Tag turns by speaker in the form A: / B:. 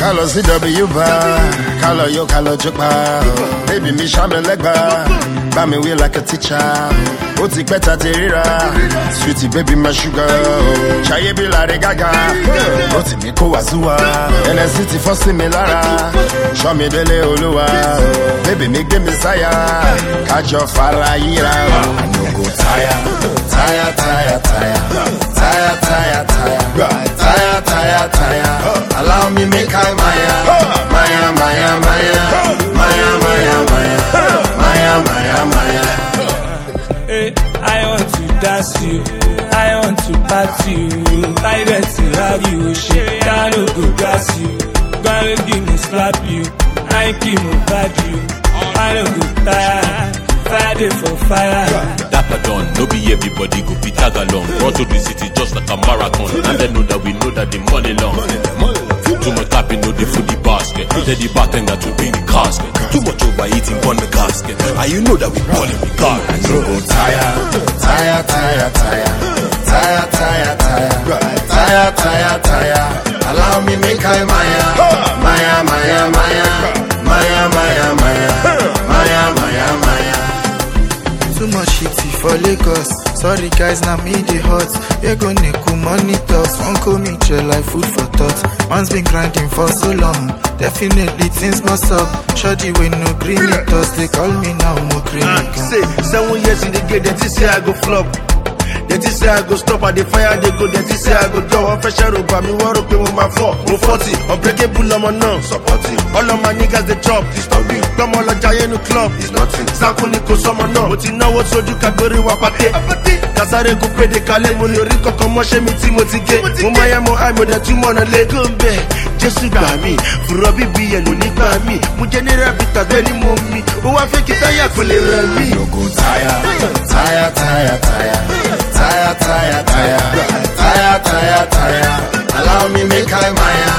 A: Kalo CW bar, kalo yo, kalo jokba. Baby, me shame legba. Buy me way like a teacher. Oti better terira. Sweetie, baby, my sugar. Chaye be la gaga. Oti me ko wazua. And a city for similara. Show me the leolua. Baby, make the messiah. Catch your fire. I no go tire. Tire. Allow me make I Maya.
B: Hey, I want to dance you, I want to party you, I want to have you, shit, I no go gas you, gonna give me slap you, I keep me bad you, I no go tire. Friday for fire.
C: Dapper done, no be everybody go be tag along. Run to the city just like a marathon. And they know that we know that the money long. Too much tapping, no the fully basket. Tell the bartender to bring the casket. Too much overeating on the casket. And you know that we ball in the car.
A: No go tire. Allow me make I Maya.
D: Too much shitty for Lagos. Sorry guys, now me the hot. You gonna cool money talks. Won't call me chill like food for thought. Man's been grinding for so long. Definitely things must up. Shoddy with no green toss. They call me now more green.
E: Say 7 years in the game, they say I go flop. They say I go stop at the fire, they go, they say I go down. I'm fresh out of me, war up with my 4, 40. Unbreakable, I'm on now, supporting. All of my niggas, they chop, this not big. Come on, like giant club, it's nothing. Sankuniko, someone know. But you know what, so you can go to Wapate. Kazare go pay the Kale, money, Rico, come on, shame me, Timothy, Mumaya, mo, I'm with the 2 months, and let go back. Just to buy me, for Robbie B and Unique by me. Mujanera, Vita, Delhi, Mummy. Who I think it's a yak, will me.
A: No go tire. Allow me make I Maya.